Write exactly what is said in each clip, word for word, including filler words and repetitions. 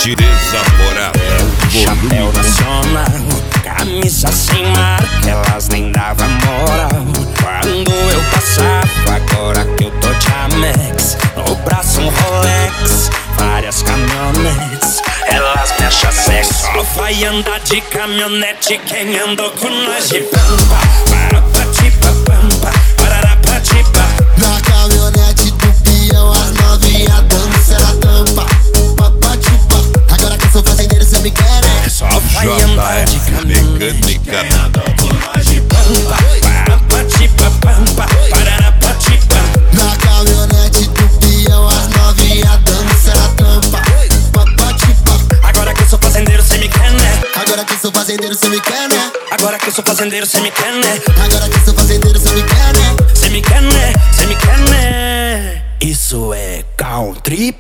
Hit desaforado. Chapéu nacional, camisa sem marca, elas nem davam moral. Quando eu passava, agora que eu tô de Amex, no braço um Rolex, várias caminhonetes, elas me acham sexy. Só vai andar de caminhonete quem andou com nós de pampa. Para patipa pampa, parará patipa. Na caminhonete do peão, as novinha dança na tampa. Papatipa, agora que eu sou fazendeiro, cê me quer, né? Só vai andar de caminhonete quem andou com nós de pampa. Para patipa pampa, parará patipa. Na caminhonete do peão, as novinha dança na tampa. Papatipa, agora que eu sou fazendeiro, cê me quer, né? agora que eu sou fazendeiro, cê me quer, né? Agora que eu sou fazendeiro, cê me quer, né? Agora que eu sou fazendeiro, cê me quer, né? Cê me quer, né? Cê me quer, né? Isso é country.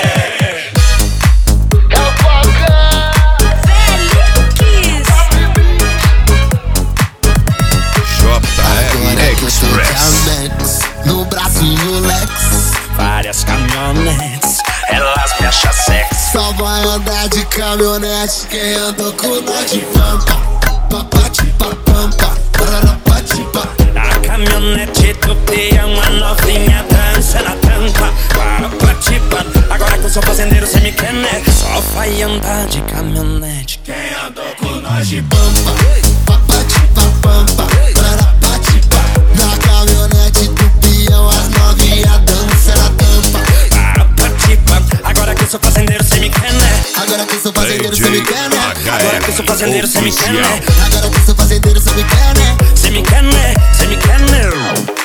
J R Express. No braço um Rolex, Várias caminhonetes, elas me acham sexy. só vai andar de caminhonete quem andou com nós de pampa. Papatipa pampa, pararapatipa. Na caminhonete do peão, a novinha dança na tampa. Papatipa, agora que eu sou fazendeiro, cê me quer, né? Só vai andar de caminhonete quem andou com nós de Pampa, papatipa pampa, pararapatipa. Na caminhonete do peão, as novinha dança na tampa. Papatipa, agora que eu sou fazendeiro, cê me quer, né? Agora que eu sou fazendeiro, cê me quer, né? Agora que eu sou fazendeiro, cê me quer, né? Agora que eu sou fazendeiro, cê me quer, né? Cê me quer, né? Cê me quer, né?